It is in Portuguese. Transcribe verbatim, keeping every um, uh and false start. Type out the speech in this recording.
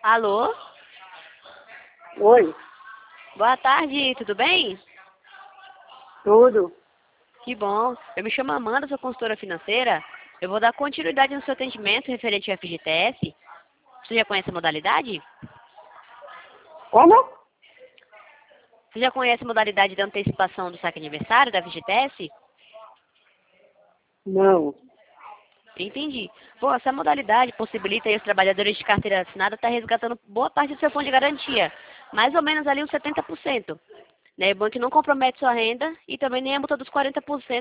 Alô? Oi, Boa tarde, tudo bem? tudo. Que bom. Eu me chamo Amanda, sou consultora financeira. Eu vou dar continuidade no seu atendimento referente ao F G T S. Você já conhece a modalidade? Como? Você já conhece a modalidade de antecipação do saque aniversário da F G T S? Não. Entendi. Bom, essa modalidade possibilita aí os trabalhadores de carteira assinada estar resgatando boa parte do seu fundo de garantia. Mais ou menos ali uns setenta por cento. Né? O banco não compromete sua renda e também nem a multa dos quarenta por cento